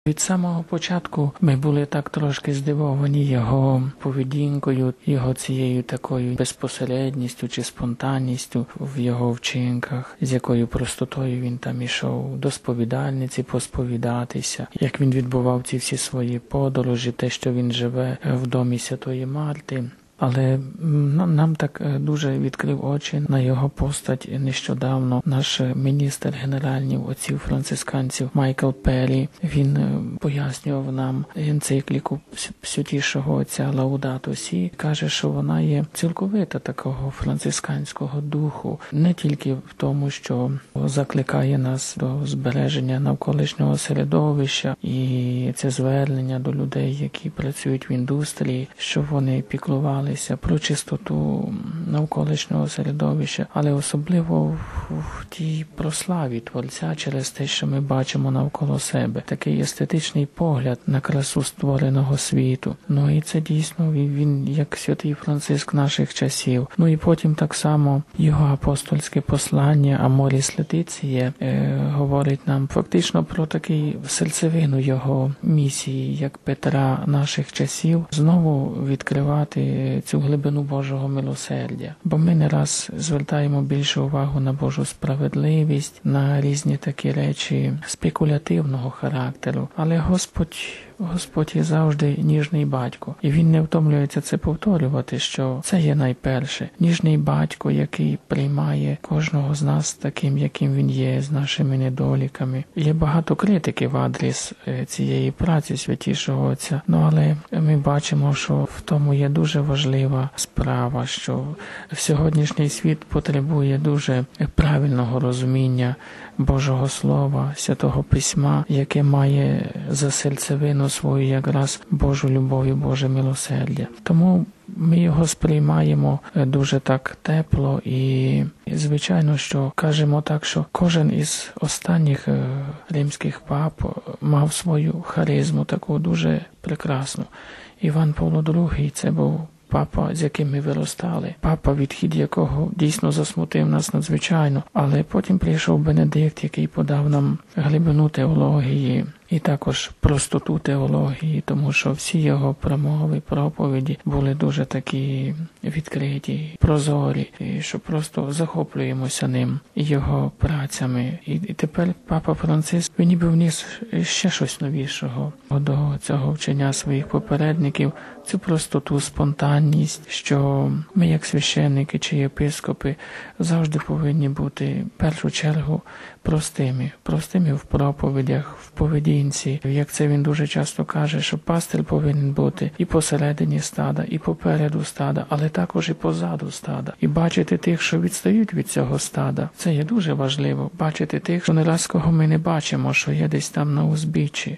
Від самого початку ми були так трошки здивовані його поведінкою, його цією такою безпосередністю чи спонтанністю в його вчинках, з якою простотою він там ішов до сповідальниці посповідатися, як він відбував ці всі свої подорожі, те, що він живе в домі Святої Марти. Але нам так дуже відкрив очі на його постать нещодавно наш міністр генеральних отців францисканців Майкл Перрі. Він пояснював нам енцикліку святішого отця Лаудато Сі. Каже, що вона є цілковита такого францисканського духу. Не тільки в тому, що закликає нас до збереження навколишнього середовища і це звернення до людей, які працюють в індустрії, щоб вони піклували про чистоту навколишнього середовища, але особливо в тій прославі Творця через те, що ми бачимо навколо себе. Такий естетичний погляд на красу створеного світу. І це дійсно він як святий Франциск наших часів. І потім так само його апостольське послання Аморіс Летиціє говорить нам фактично про такий серцевину його місії, як Петра наших часів, знову відкривати цю глибину Божого милосердя. Бо ми не раз звертаємо більше увагу на Божу справедливість, на різні такі речі спекулятивного характеру. Але Господь є завжди ніжний батько. І він не втомлюється це повторювати, що це є найперше. Ніжний батько, який приймає кожного з нас таким, яким він є, з нашими недоліками. Є багато критики в адрес цієї праці святішого Отця. Але ми бачимо, що в тому є дуже важлива справа, що сьогоднішній світ потребує дуже правильного розуміння Божого Слова, Святого Письма, яке має за серцевину свою якраз Божу любов і Боже милосердя. Тому ми його сприймаємо дуже так тепло і, звичайно, що кажемо так, що кожен із останніх римських пап мав свою харизму, таку дуже прекрасну. Іван Павло II – це був папа, з яким ми виростали. Папа, відхід якого дійсно засмутив нас надзвичайно. Але потім прийшов Бенедикт, який подав нам глибину теології і також простоту теології, тому що всі його промови, проповіді були дуже такі відкриті, прозорі, і що просто захоплюємося ним і його працями. І тепер папа Франциск, він ніби вніс ще щось новішого до цього вчення своїх попередників, цю простоту, спонтанність, що ми як священники чи єпископи завжди повинні бути в першу чергу простими в проповідях, в поведінці. Як це він дуже часто каже, що пастир повинен бути і посередині стада, і попереду стада, але також і позаду стада. І бачити тих, що відстають від цього стада. Це є дуже важливо. Бачити тих, що не раз кого ми не бачимо, що є десь там на узбіччі.